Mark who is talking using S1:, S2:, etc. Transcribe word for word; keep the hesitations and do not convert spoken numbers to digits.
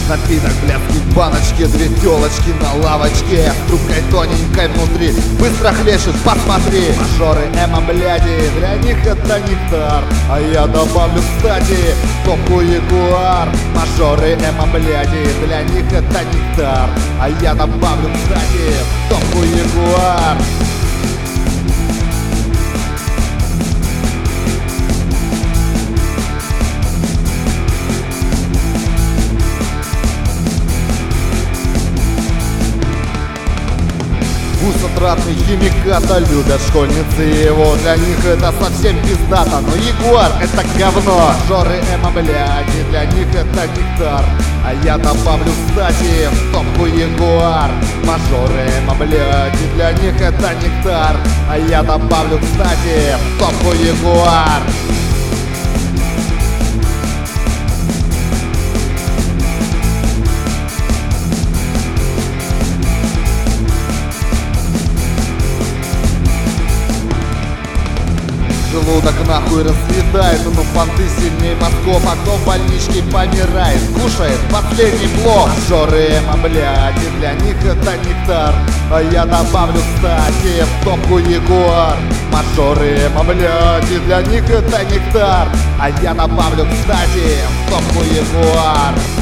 S1: Напиток, блядский, в баночке, две телочки на лавочке, с трубкой тоненькой внутри, быстро хлещет, посмотри. Мажоры эмо, бляди, для них это нектар, а я добавлю, кстати, топку Ягуар. Мажоры эмо, бляди, для них это нектар, а я добавлю, кстати, топку Ягуар. Гусотратный химиката любят школьницы его, для них это совсем пиздато, но Ягуар это говно. Мажоры эмо, бляди, для них это нектар, а я добавлю, кстати, в топку Ягуар. Мажоры эмо, бляди, для них это нектар, а я добавлю, кстати, в топку Ягуар. Желудок нахуй расцветает, но понты сильней мозгов, а кто в больничке помирает, кушает последний плов. Мажоры эмо, бляди, для них это нектар, а я добавлю, кстати, в топку Ягуар. Мажоры эмо, бляди, для них это нектар, а я добавлю, кстати, в топку Ягуар.